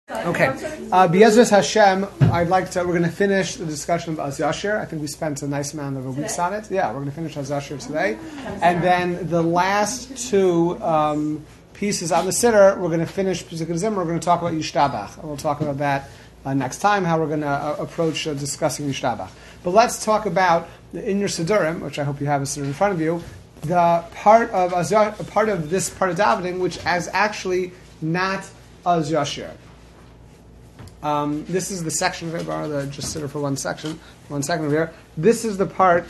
Okay, B'ezras Hashem, we're going to finish the discussion of Az Yashir. I think we spent a nice amount of weeks on it. Yeah, we're going to finish Az Yashir today. And then the last two pieces on the Siddur, we're going to finish Pesukei Zimra. We're going to talk about Yishtabach. And we'll talk about that next time, how we're going to approach discussing Yishtabach. But let's talk about, in your Siddurim, which I hope you have a Siddur in front of you, the part of this part of davening, which is actually not Az Yashir. This is the section of just sit for 1 second over here. This is the part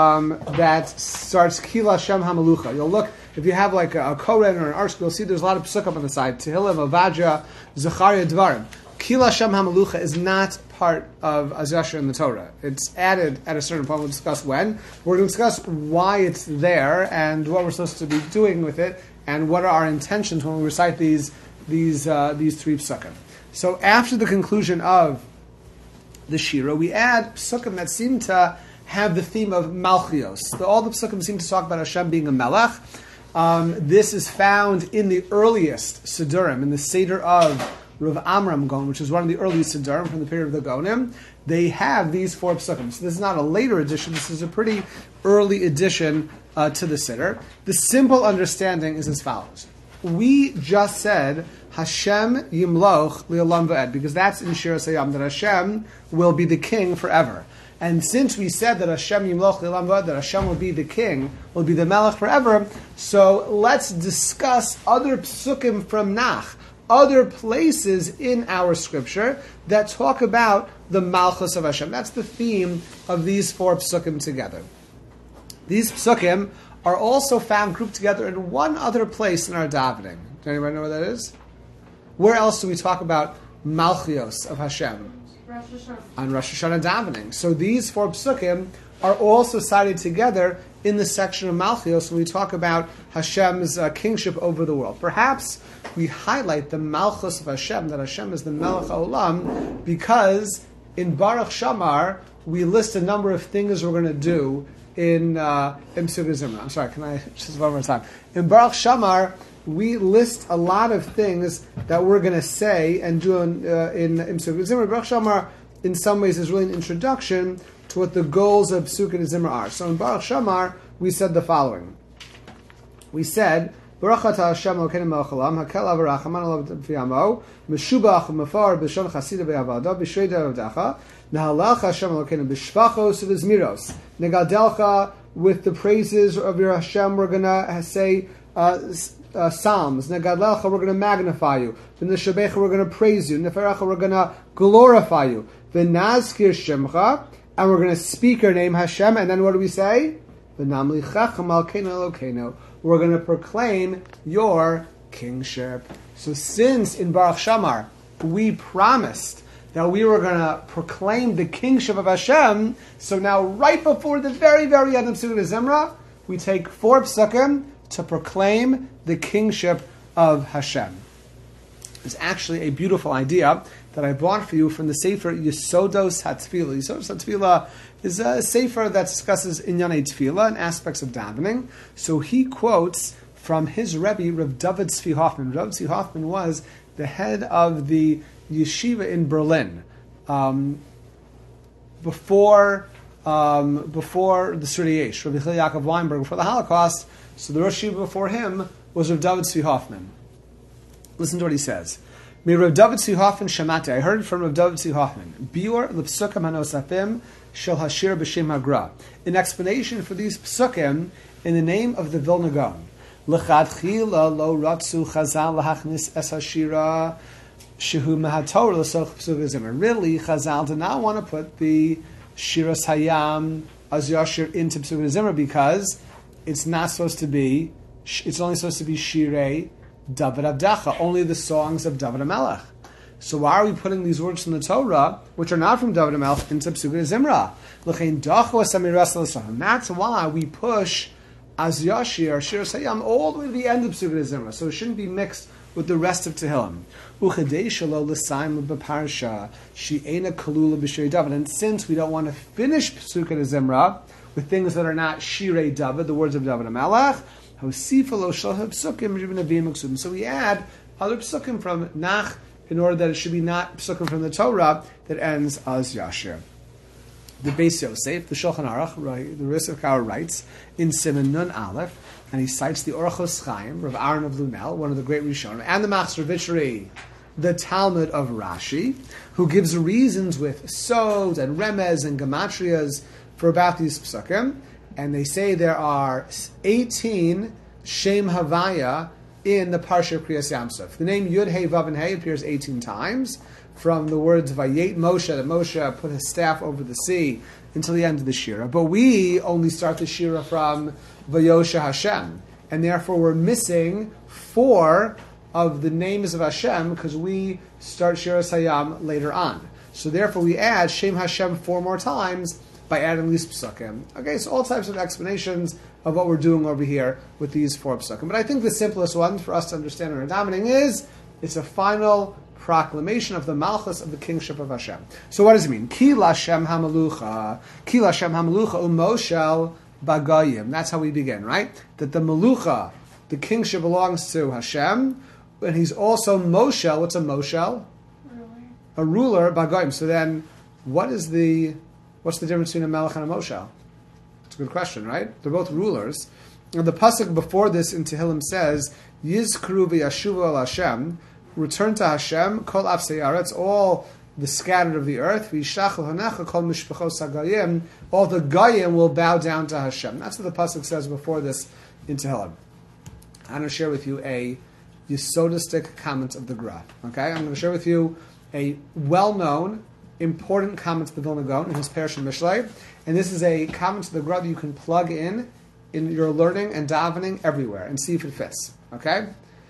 that starts Kila Shem HaMelucha. You'll look, if you have like a Koren or an article, you'll see there's a lot of psukim on the side. Tehillim, Avadja, Zechariah, Dvarim. Kila Shem HaMelucha is not part of Az Yashir in the Torah. It's added at a certain point. We'll discuss when. We're going to discuss why it's there and what we're supposed to be doing with it and what are our intentions when we recite these three psukim. So after the conclusion of the Shira, we add psukim that seem to have the theme of Malchios. All the psukim seem to talk about Hashem being a melech. This is found in the earliest Siddurim, in the Seder of Rav Amram Gaon, which is one of the earliest Siddurim from the period of the Gaonim. They have these 4 psukim. So this is not a later addition. This is a pretty early addition to the Siddur. The simple understanding is as follows. We just said Hashem Yimloch Li'olam V'ed, because that's in Shir Hasayam, that Hashem will be the king forever. And since we said that Hashem Yimloch Li'olam V'ed, that Hashem will be the king, will be the Melech forever, so let's discuss other psukim from Nach, other places in our scripture that talk about the Malchus of Hashem. That's the theme of these 4 psukim together. These psukim are also found grouped together in one other place in our davening. Does anybody know where that is? Where else do we talk about Malchios of Hashem? Rosh Hashanah. On Rosh Hashanah davening. So these 4 psukim are also cited together in the section of Malchios when we talk about Hashem's kingship over the world. Perhaps we highlight the Malchus of Hashem, that Hashem is the Melech HaOlam, because in Baruch Shamar we list a number of things we're going to do in Pesukei Zimra. I'm sorry, can I just one more time? In Baruch Shamar, we list a lot of things that we're going to say and do in Pesukei Zimra. Baruch Shamar, in some ways, is really an introduction to what the goals of Pesukei Zimra are. So in Baruch Shamar, we said the following. We said, Baruch atah Hashem Elokeinu melech haolam, hakel v'rachaman alav v'yamo, meshubach v'mafar b'shon chasida v'yavada, b'shrei d'avdacha, Nahalach Hashem Elokeinu b'shvachos v'zmiros. Negadelcha, with the praises of your Hashem, we're going to say psalms. Negadlecha, we're going to magnify you. V'neshabecha, we're going to praise you. Neferecha, we're going to glorify you. V'nazkir shemcha, and we're going to speak your name Hashem. And then what do we say? V'namlichecha malkeinu Elokeinu, we're going to proclaim your kingship. So since in Baruch Shamar we promised that we were going to proclaim the kingship of Hashem, so now right before the very, very end of Pesukei Zimra, we take 4 psukim to proclaim the kingship of Hashem. It's actually a beautiful idea that I brought for you from the Sefer Yesodos HaTefillah. Yesodos HaTefillah is a Sefer that discusses Inyanei Tefillah and aspects of davening. So he quotes from his Rebbe, Rav David Tzvi Hoffman. Rav Tzvi Hoffman was the head of the yeshiva in Berlin before the Sridei Yesh, Rabbi Chilil Yaakov Weinberg, before the Holocaust. So the Rosh Yeshiva before him was Rav David Tzvi Hoffman. Listen to what he says. Me Rav David Tzvi Hoffman Shamati. I heard from Rav David Tzvi Hoffman. Biur l'psukim hanosafim shel hashir b'shem hagra. An explanation for these psukim in the name of the Vilna Gaon. L'chadchila lo ratzu chazal lahachnis es hashira shehu mehatorah l'soch Pesukei Zimra. Really, Chazal did not want to put the Shiras Hayam Az Yashir into Pesukei Zimra because it's not supposed to be. It's only supposed to be Shirei David Avdacha, only the songs of David HaMelech. So why are we putting these words from the Torah, which are not from David HaMelech, into Pesukei Zimra? That's why we push Az Yashir, Shiras Hayam, all the way to the end of Pesukei Zimra. So it shouldn't be mixed with the rest of Tehillim. And since we don't want to finish Pesukei Zimra with things that are not Shirei David, the words of David HaMelech, so we add other psukim from Nach in order that it should be not psukim from the Torah that ends as Yashir. The Beis Yosef, the Shulchan Aruch, the Risv Kara writes in Siman Nun Aleph, and he cites the Orchos Chaim, Rav Aaron of Lunel, one of the great Rishonim, and the Machzor Vitri, the Talmud of Rashi, who gives reasons with sod and remez and gematrias for about these psukim, and they say there are 18 Shem Havaya in the Parsha of Kriyas Yamsuf. The name Yud Hey Vav and Hey appears 18 times, from the words Vayet Moshe, that Moshe put his staff over the sea, until the end of the Shira. But we only start the Shira from Vayosha Hashem, and therefore we're missing 4 of the names of Hashem, because we start Shira Hayam later on. So therefore we add Shem Hashem 4 more times by adding these psukim. Okay, so all types of explanations of what we're doing over here with these 4 psukim. But I think the simplest one for us to understand in our davening is, it's a final proclamation of the malchus of the kingship of Hashem. So what does it mean? Ki Lashem HaMelucha, Ki Lashem HaMelucha Umoshel Bagayim. That's how we begin, right? That the Melucha, the kingship, belongs to Hashem, and he's also Moshel. What's a Moshel? A ruler, Bagayim. So then, what's the difference between a Melech and a Moshel? It's a good question, right? They're both rulers. And the pasuk before this in Tehillim says, Yizkru v'yashuvu al Hashem, return to Hashem, kol afsei aretz, all the scattered of the earth, v'yishach l'honecha kol mishpachos hagayim, all the Gayim will bow down to Hashem. That's what the pasuk says before this in Tehillim. I'm going to share with you a Yesodistic comment of the Gra. Okay, I'm going to share with you a well-known, important comment of the Vilna Gaon in his Perush and Mishlei, and this is a comment of the Gra that you can plug in your learning and davening everywhere and see if it fits. Okay,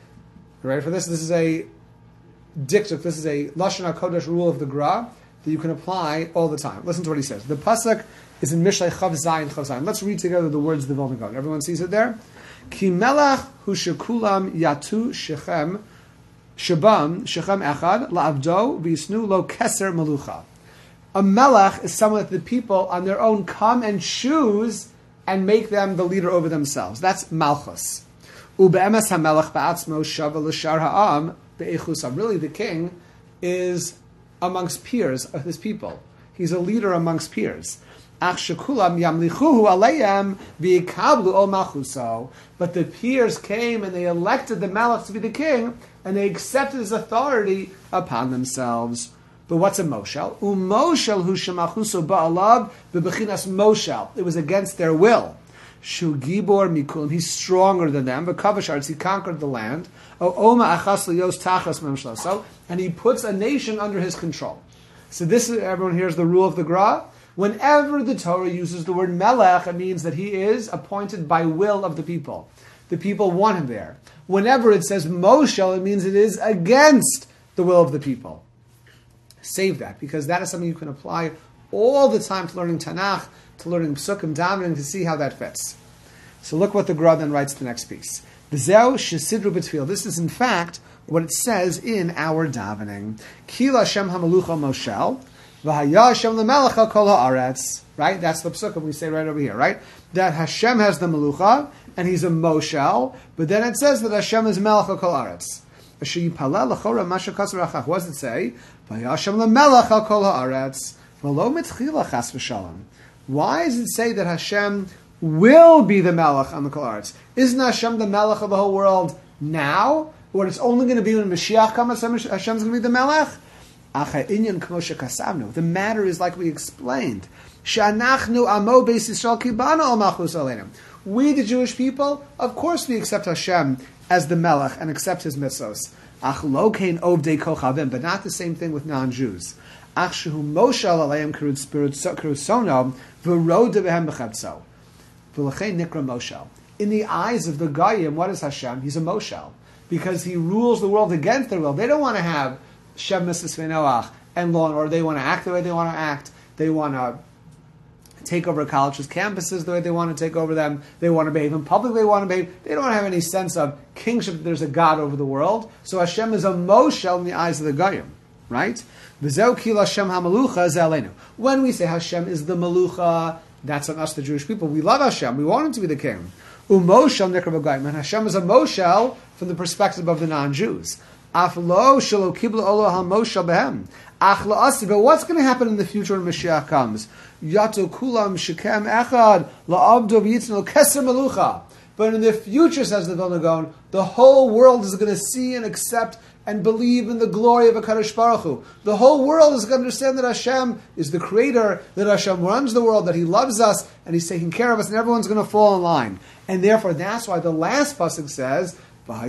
you ready for this? This is a diktuk. This is a Lashon HaKodesh rule of the Gra that you can apply all the time. Listen to what he says. The pasuk is in Mishlei Chav Zayin Chav Zayin. Let's read together the words of the Vilna Gaon. Everyone sees it there. Ki melech hu shekulam yatu shechem shabam shechem echad la'avdo v'yisnu lo keser melucha. A melech is someone that the people on their own come and choose and make them the leader over themselves. That's malchus. Ube'emes hamelech ba'atzmo shava l'shar ha'am be'echusam. Really, the king is amongst peers of his people. He's a leader amongst peers. Ach shekulam yamlichuhu aleihem v'yikablu ol malchuso. But the peers came and they elected the melech to be the king, and they accepted his authority upon themselves. But what's a moshel? Umoshel hu shemachuso ba'alav bebechinas moshel. It was against their will. Shu gibor mikulim. He's stronger than them. But kavasharts, he conquered the land. O oma achas liyos tachas memshloso. And he puts a nation under his control. So this is, everyone hears the rule of the Gra. Whenever the Torah uses the word melech, it means that he is appointed by will of the people. The people want him there. Whenever it says moshel, it means it is against the will of the people. Save that, because that is something you can apply all the time to learning Tanakh, to learning Psukim, davening, to see how that fits. So look what the Gra then writes the next piece. B'zeu shesidru b'tfil. This is in fact what it says in our davening. Ki Lashem HaMelucha Moshel, v'haya Hashem l'melecha kol ha'aretz. Right? That's the Psukim we say right over here, right? That Hashem has the Melucha, and he's a Moshel, but then it says that Hashem is Melecha kol ha'aretz. What does it say? Why does it say that Hashem will be the Melech on the Kol Haaretz? Isn't Hashem the Melech of the whole world now? Or it's only going to be when Mashiach comes, Hashem's going to be the Melech? The matter is like we explained. We, the Jewish people, of course we accept Hashem as the Melech and accept his mitzvos. But not the same thing with non-Jews. In the eyes of the Goyim, what is Hashem? He's a Moshel. Because he rules the world against their will. They don't want to have Shem Mitzvah Noach and law and order. They want to act the way they want to act. They want to take over colleges' campuses the way they want to take over them. They want to behave in public. They want to behave. They don't have any sense of kingship, that there's a God over the world. So Hashem is a Moshel in the eyes of the Goyim, right? When we say Hashem is the Melucha, that's on us, the Jewish people. We love Hashem. We want him to be the king. And Hashem is a Moshel from the perspective of the non-Jews. Aflo shelo kibla olo hamoshel behem. But what's going to happen in the future when Mashiach comes? Yato kulam shekem echad la'abdo v'yitzno keser melucha. But in the future, says the Vilna Gaon, the whole world is going to see and accept and believe in the glory of HaKadosh Baruch Hu. The whole world is going to understand that Hashem is the creator, that Hashem runs the world, that He loves us, and He's taking care of us, and everyone's going to fall in line. And therefore, that's why the last pasuk says,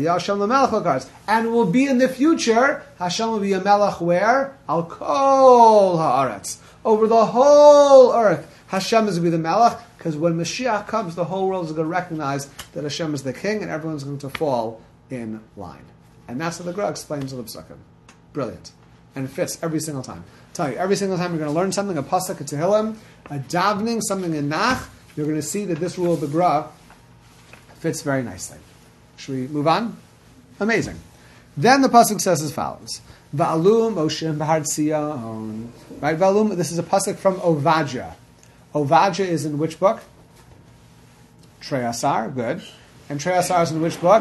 and will be in the future, Hashem will be a melech where? Al kol haaretz. Over the whole earth, Hashem is going to be the melech, because when Mashiach comes, the whole world is going to recognize that Hashem is the king, and everyone's going to fall in line. And that's what the Gra explains in the Psukim. Brilliant. And it fits every single time. I tell you, every single time you're going to learn something, a pasuk, a tehillim, a davening, something in Nach, you're going to see that this rule of the Gra fits very nicely. Should we move on? Amazing. Then the pasuk says as follows: Va'alum Moshe b'Har Tzion. Right, Va'alum. This is a pasuk from Ovadja. Ovadja is in which book? Trei Asar. Good. And Trei Asar is in which book?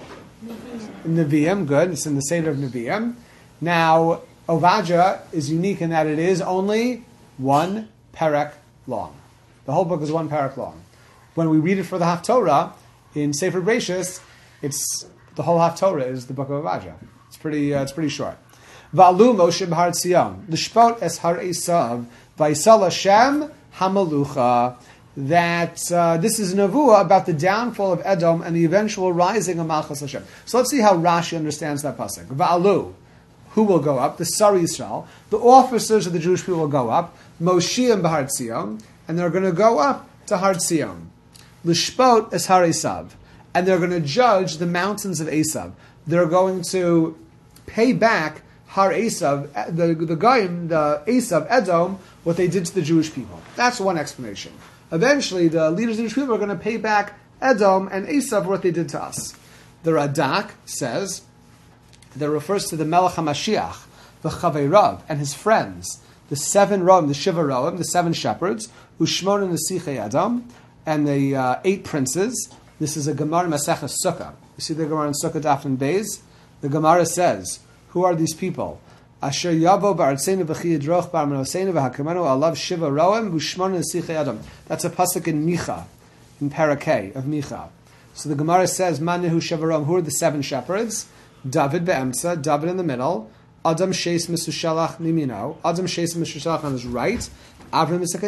Nevi'im. Good. It's in the Seder of Nevi'im. Now, Ovadja is unique in that it is only one perek long. The whole book is one perek long. When we read it for the Haftorah in Sefer Bereishis, it's the whole Haftorah is the book of Ovadja. It's pretty short. Va'alu Moshe b'Har Tzion l'shpot es har Esav v'yisal Hashem hamalucha. That this is a nevuah about the downfall of Edom and the eventual rising of Malchus Hashem. So let's see how Rashi understands that pasuk. Va'alu, who will go up? The Sar Yisrael, the officers of the Jewish people will go up. Moshiach b'Har Tzion, and they're going to go up to Har Tzion. L'shpot es har Esav, and they're going to judge the mountains of Esav. They're going to pay back Har Esav, the Goyim, the Esav, Edom, what they did to the Jewish people. That's one explanation. Eventually, the leaders of the Jewish people are going to pay back Edom and Esav for what they did to us. The Radak says, that refers to the Melech HaMashiach, the Chaveirav, and his friends, the 7 Roim, the Shiva Roim, the 7 shepherds, Ushmon and the Nesichei Edom, and the 8 princes. This is a Gemara Maseches Sukkah. You see the Gemara in Sukkah Daf and Beis? The Gemara says, who are these people? Asher Yavo Ba'artzeinu V'chi Yidroch Ba'armanoseinu V'hakamenu Alav Shiva Roem V'shmon Nesichei Adam. That's a pasuk in Micha, in Parakeh of Micha. So the Gemara says, Manehu Shiva Roem. Who are the 7 shepherds? David Be'emtza, David in the middle. Adam Sheis Misushalach Mimino. Adam Sheis Misushalach on his right. Avram Yitzchak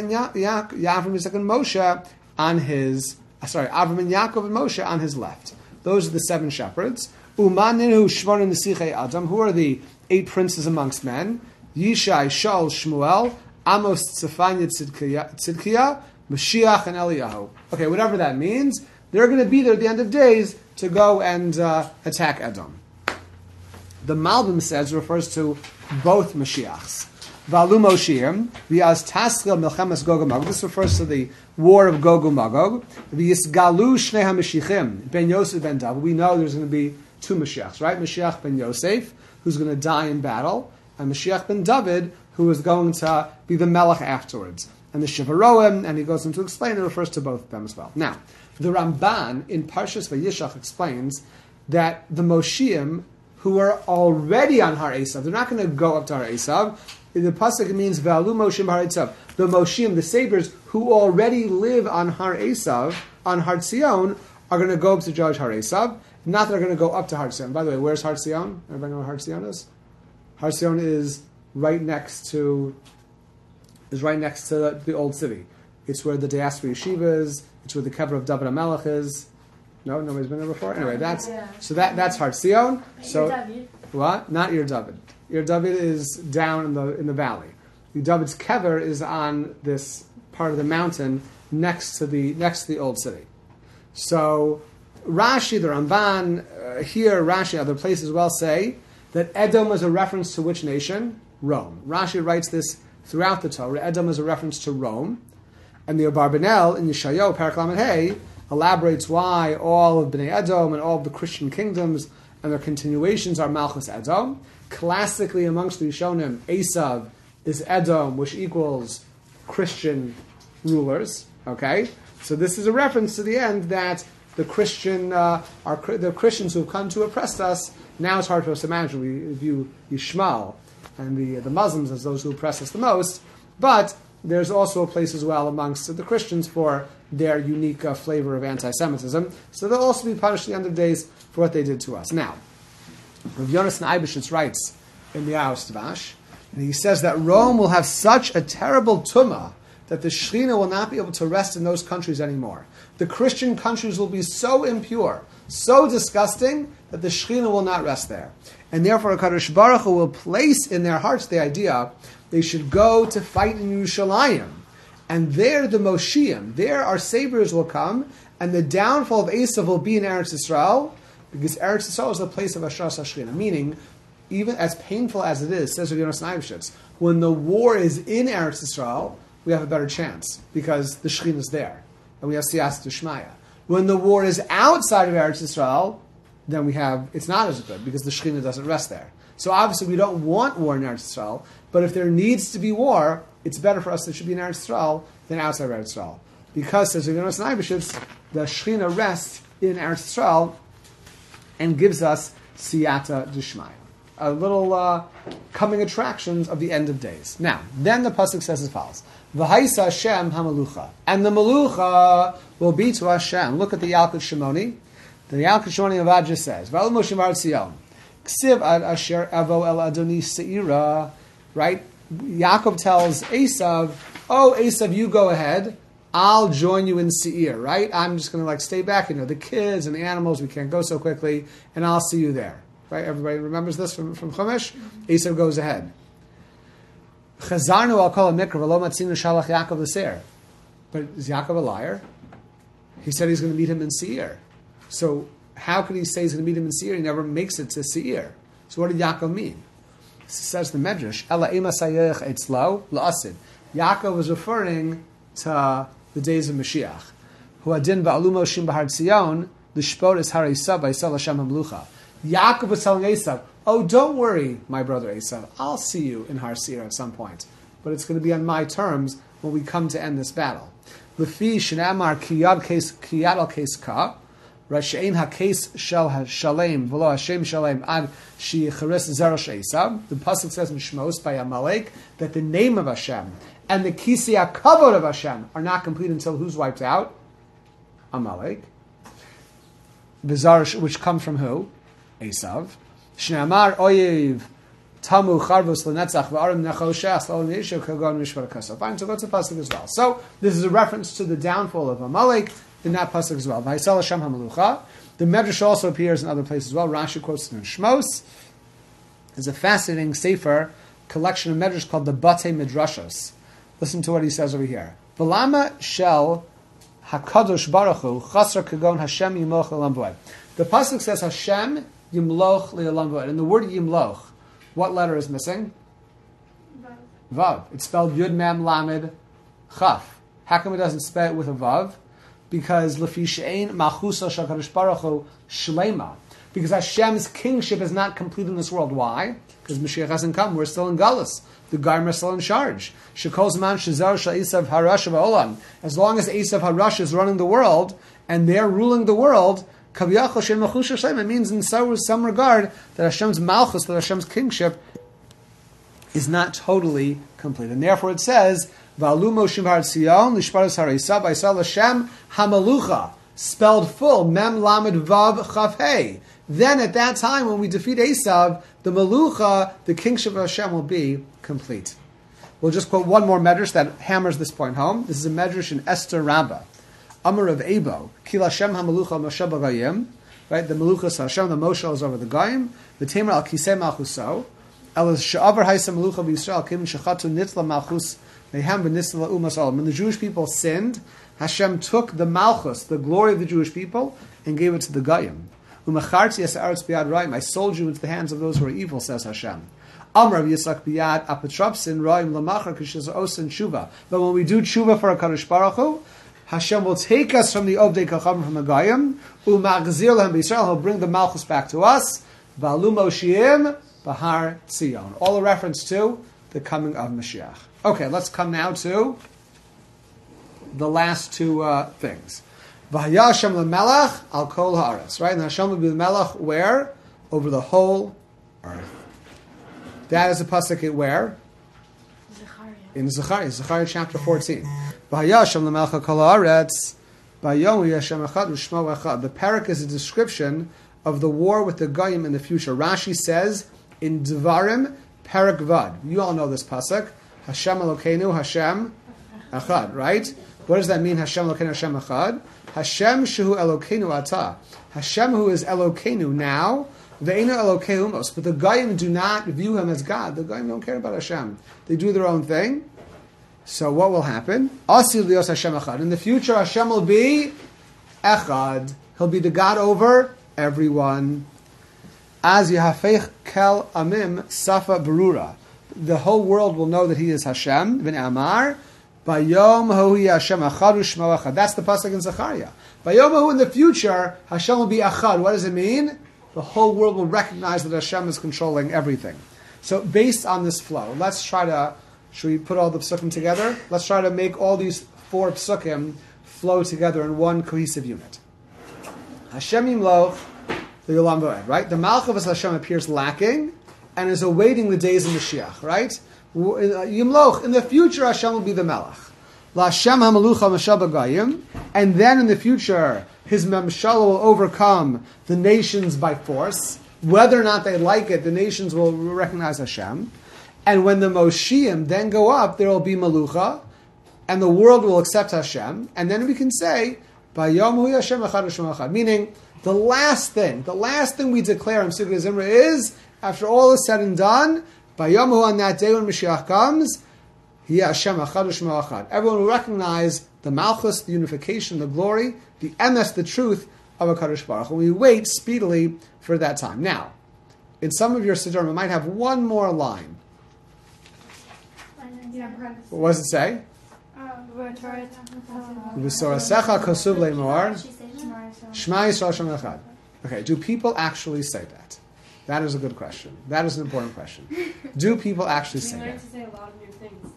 and Moshe on his. Avram and Yaakov and Moshe on his left. Those are the 7 shepherds. Umaninu Shmon Nesichei Adam. Who are the 8 princes amongst men? Yishai, Shaul, Shmuel, Amos, Tzefanya, Tzidkiah, Mashiach, and Eliyahu. Okay, whatever that means, they're going to be there at the end of days to go and attack Edom. The Malbim says, refers to both Mashiachs. Va'alu Moshiach, v'yaz taschil milchemes Gog uMagog. This refers to the war of Gog uMagog. V'yisgalu shnei haMashiachim, Ben Yosef ben David. We know there's going to be 2 Mashiachs, right? Mashiach ben Yosef, who's going to die in battle, and Mashiach ben David, who is going to be the Melech afterwards. And the Shiva Roim, and he goes on to explain, it refers to both of them as well. Now, the Ramban in Parshas Vayishach explains that the Moshiach, who are already on Har Esav, they're not going to go up to Har Esav. In the pasuk, it means Ve'alu Moshe Har Esav. The Moshiach, the saviors, who already live on Har Esav, on Har Tzion, are going to go up to judge Har Esav. Not that they're going to go up to Har Tzion. By the way, where's Har Tzion? Everybody know where Har Tzion is? Har Tzion is right next to the old city. It's where the diaspora yeshiva is. It's where the kever of David HaMelech is. No, nobody's been there before. Anyway, that's Har Tzion. So what? Not Ir David. Ir David is down in the valley. David's kever is on this part of the mountain next to the old city. So Rashi, the Ramban, here, Rashi, other places as well say that Edom is a reference to which nation? Rome. Rashi writes this throughout the Torah. Edom is a reference to Rome. And the Abarbanel in Yeshayahu, Parak Lamed Hey, elaborates why all of Bnei Edom and all of the Christian kingdoms and their continuations are Malchus Edom. Classically, amongst the Rishonim, Esav is Edom, which equals Christian rulers. Okay? So this is a reference to the end that the the Christians who have come to oppress us. Now it's hard for us to imagine. We view Yishmael and the Muslims as those who oppress us the most, but there's also a place as well amongst the Christians for their unique flavor of anti-Semitism. So they'll also be punished at the end of days for what they did to us. Now, Rav Yonasan Eibeshitz writes in the Aos Dvash, and he says that Rome will have such a terrible tumah that the Shekhinah will not be able to rest in those countries anymore. The Christian countries will be so impure, so disgusting, that the Shekhinah will not rest there. And therefore, HaKadosh Baruch Hu will place in their hearts the idea they should go to fight in Yerushalayim. And there the Moshiach, there our saviors will come, and the downfall of Esav will be in Eretz Yisrael, because Eretz Yisrael is the place of Ashras HaShekhinah. Meaning, even as painful as it is, says Rav Yonasan Eibeshitz, when the war is in Eretz Yisrael, we have a better chance, because the Shekhinah is there, and we have Siyas D'Shmaya. When the war is outside of Eretz Yisrael, then it's not as good, because the Shekhinah doesn't rest there. So obviously we don't want war in Eretz Yisrael, but if there needs to be war, it's better for us that it should be in Eretz Yisrael than outside of Eretz Yisrael. Because, says Rav Yonasan Eibeshitz, the Shekhinah rests in Eretz Yisrael and gives us Siyata D'Shmaya. A little coming attractions of the end of days. Now, then the pasuk says as follows: V'haisa Hashem hamalucha, and the malucha will be to Hashem. Look at the Yalkut Shimoni. The Yalkut Shimoni of Adja says, "V'al Moshe Mar Tzion, Ksiv ad Asher Avo El Adoni Seira." Right? Yaakov tells Esav, "Oh, Esav, you go ahead. I'll join you in Seir." Right? I'm just going to stay back. The kids and the animals. We can't go so quickly, and I'll see you there. Right? Everybody remembers this from Chumash? Esav goes ahead. Chazarnu al kol mikra v'lo matzinu shalach Yaakov l'seir. But is Yaakov a liar? He said he's going to meet him in Seir. So how could he say he's going to meet him in Seir? He never makes it to Seir. So what did Yaakov mean? Says the Medrash, Ela ema sayech etzlo la'asid. Yaakov was referring to the days of Mashiach. Hu adin ba'alu moshim b'har Tzion l'shpot es har Esav b'yisrael Hashem hamlucha. Yaakov was telling Esav, "Oh, don't worry, my brother Esav. I'll see you in Har Seir at some point, but it's going to be on my terms when we come to end this battle." Lefi shenamar kiyad al kes ka, Rashein hakes shel shalem v'lo Hashem shalem ad sheyicharis zerosh Esav. The pasuk says in Shmos by Amalek that the name of Hashem and the kisi hakavod of Hashem are not complete until who's wiped out? Amalek. Which come from who? Esav. Shneamar oyev tamu charvus lenetzach v'arim nechoshas lo neishav kagon mishvar kasov. Fine, so go to the pasuk as well. So this is a reference to the downfall of Amalek in that pasuk as well. V'haisal Hashem hamalucha. The Medrash also appears in other places as well. Rashi quotes it in Shmos. There's a fascinating sefer collection of Medrash called the Batei Midrashos. Listen to what he says over here. V'lama shel hakadosh baruch hu chasra kagon Hashem yimoch le'olam v'oed. The pasuk says Hashem Yimloch le'olam v'oed. And the word Yimloch, what letter is missing? Vav. It's spelled Yud Mem Lamed Chaf. How come it doesn't spell it with a Vav? Because Lefi she'ein malchusa shel HaKadosh Baruch Hu shlema. Because Hashem's kingship is not complete in this world. Why? Because Mashiach hasn't come. We're still in Galus. The Garmer is still in charge. Shekol zman shezar shel Esav harash v'olam. As long as Esav harash is running the world and they're ruling the world, it means in some regard that Hashem's malchus, that Hashem's kingship, is not totally complete. And therefore it says, V'alu Moshim har Tzion, l'shparos har Esav, v'yisrael Hashem hamalucha, spelled full, mem lamed vav chaf hey. Then at that time, when we defeat Esav, the malucha, the kingship of Hashem, will be complete. We'll just quote one more medrash that hammers this point home. This is a medrash in Esther Rabbah. Amar of Ebo, Kil Hashem HaMalucha Moshe B'Gayim, right? The Maluchas Hashem, the Moshe is over the Goyim. The Tamer Al Kisei Malchuso, El Sha'avar Haisa Malucha B'Yisrael Kim Shechatu Nitla Malchus Mehem V'Nisla Umas Olam. When the Jewish people sinned, Hashem took the Malchus, the glory of the Jewish people, and gave it to the Goyim. Umacharti Yas Aretz B'Yad Ra'im. I sold you into the hands of those who are evil, says Hashem. Amar Yisak B'Yad Apotropsin Ra'im Lamachar Kishaz Osin Tshuva. But when we do Tshuva for HaKadosh Baruch Hu, Hashem will take us from the Ovdei Kachavim from the Goyim, Umagzir Lehem B'Yisrael, He'll bring the Malchus back to us, V'alu Moshiim B'har Tzion. All a reference to the coming of Mashiach. Okay, let's come now to the last two things. V'haya Hashem lemelech al kol haaretz. Right? And Hashem will be the melech where? Over the whole earth. That is the pasuk where? In Zechariah chapter 14. V'haya Hashem lemelech al kol haaretz. V'yom Hashem echad u'shmo echad. The parak is a description of the war with the Goyim in the future. Rashi says in Devarim, parak vad. You all know this pasuk. Hashem Elokeinu, Hashem echad. Right? What does that mean? Hashem Elokeinu, Hashem echad. Hashem shehu Elokeinu ata. Hashem who is Elokeinu now. Ve'enu Elokei umos. But the Goyim do not view him as God. The Goyim don't care about Hashem. They do their own thing. So what will happen? Asil lios Hashem echad. In the future, Hashem will be echad. He'll be the God over everyone. Az yahafech kel amim safa berura. The whole world will know that He is Hashem. V'nei amar bayom hu Hashem echad u'shmo echad. That's the pasuk in Zechariah. Bayom hu, in the future, Hashem will be echad. What does it mean? The whole world will recognize that Hashem is controlling everything. So based on this flow, let's try to. Should we put all the psukim together? Let's try to make all these 4 psukim flow together in one cohesive unit. Hashem Yimloch, the Yolam Voed, right? The Malchus of Hashem appears lacking and is awaiting the days of Mashiach, right? Yimloch, in the future Hashem will be the Melech. La Hashem HaMelucha Mashal B'Gayim, and then in the future His Memshala will overcome the nations by force. Whether or not they like it, the nations will recognize Hashem. And when the Moshiach then go up, there will be Malucha, and the world will accept Hashem, and then we can say, Bayomu Hashem Echad U'Shmo Echad. Meaning, the last thing we declare in Sukkot Zimra is, after all is said and done, Bayomu, on that day when Mashiach comes, Hi Hashem Echad U'Shmo Echad. Everyone will recognize the Malchus, the unification, the glory, the emes, the truth of HaKadosh Baruch Hu. We wait speedily for that time. Now, in some of your Siddurim, it might have one more line. What does it say? Okay, do people actually say that? That is a good question. That is an important question. Do people actually say that? To say a lot of new things.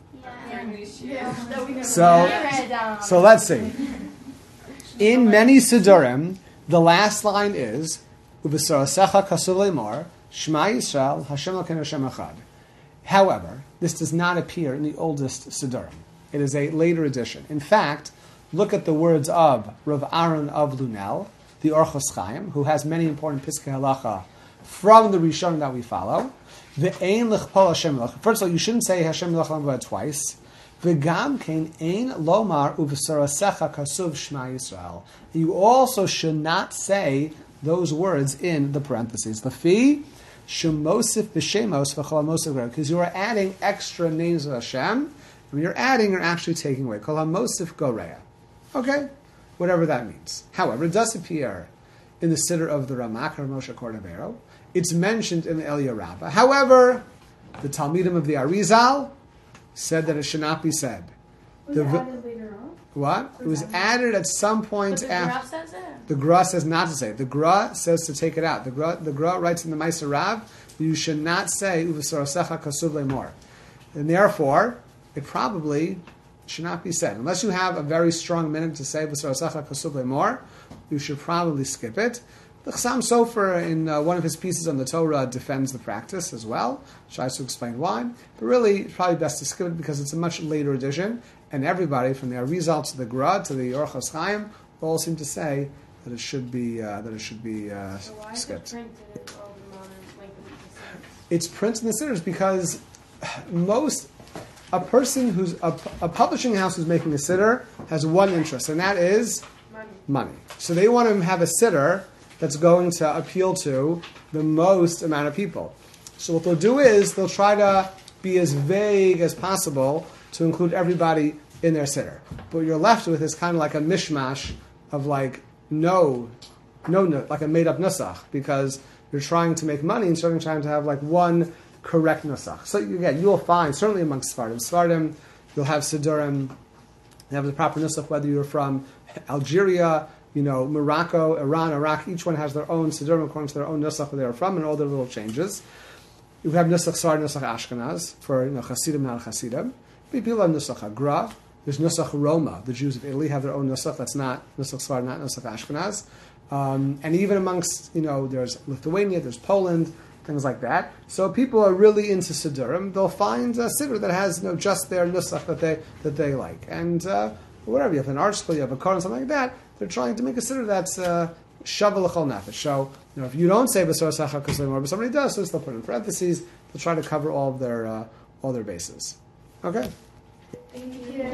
So let's see. In many Siddurim, the last line is U'v'sorasecha kasuv le'mor Shema Yisrael Hashem Elokeinu Hashem Echad. However, this does not appear in the oldest Siddurim. It is a later edition. In fact, look at the words of Rav Aaron of Lunel, the Orchos Chaim, who has many important Piskei Halacha from the Rishonim that we follow. Ve'ein lichpol Hashem Eloch. First of all, you shouldn't say Hashem Eloch twice. Ve'gam kein ein lomar u'v'sorasecha kasuv Shema Yisrael. You also should not say those words in the parentheses. Lefi Shemosif b'Shemos v'chol hamosif, because you are adding extra names of Hashem. When you're adding, you're actually taking away. Kol hamosif goreya. Okay? Whatever that means. However, it does appear in the Siddur of the Ramak or Moshe Cordovero. It's mentioned in the Elia Rabbah. However, the Talmidim of the Arizal said that it should not be said. Was it added later on? What? It was added at some point after. Says it. The Gra says not to say it. The Gra says to take it out. The Gra writes in the Meiser Rav that you should not say U'v'sorasecha kasuv le'mor. And therefore, it probably should not be said. Unless you have a very strong minute to say U'v'sorasecha kasuv le'mor, you should probably skip it. The Chassam Sofer, in one of his pieces on the Torah, defends the practice as well, tries to explain why. But really, it's probably best to skip it because it's a much later edition, and everybody, from the Arizal to the Gra to the Orchos Chaim, all seem to say that it should be So why skipped. is it printed all the modern like It's printed in the sitters because a person who's a publishing house who's making a sitter has one interest, and that is money. So they want to have a sitter that's going to appeal to the most amount of people. So what they'll do is they'll try to be as vague as possible to include everybody in their sitter. But what you're left with is kind of like a mishmash of like no, like a made-up nusach, because you're trying to make money and certainly trying to have like one correct nusach. So again, you'll find, certainly amongst Sfardim, you'll have Siddurim, they have the proper nusach, whether you're from Algeria, Morocco, Iran, Iraq, each one has their own Siddurim according to their own nusach where they're from and all their little changes. You have nusach Sfard, nusach Ashkenaz for Chasidim, not Chasidim. People have nusach Hagra, There's Nusach Roma. The Jews of Italy have their own Nusach. That's not Nusach Sfard, not Nusach Ashkenaz. And even amongst, there's Lithuania, there's Poland, things like that. So people are really into Siddurim. They'll find a Siddur that has just their Nusach that they like. And whatever, you have an art school, you have a Koran, something like that, they're trying to make a Siddur that's Shava L'chol Nefesh. So, if you don't say B'sor Sacha Kusleimor, but somebody does, so they'll put it in parentheses. They'll try to cover all their bases. Okay? Thank you.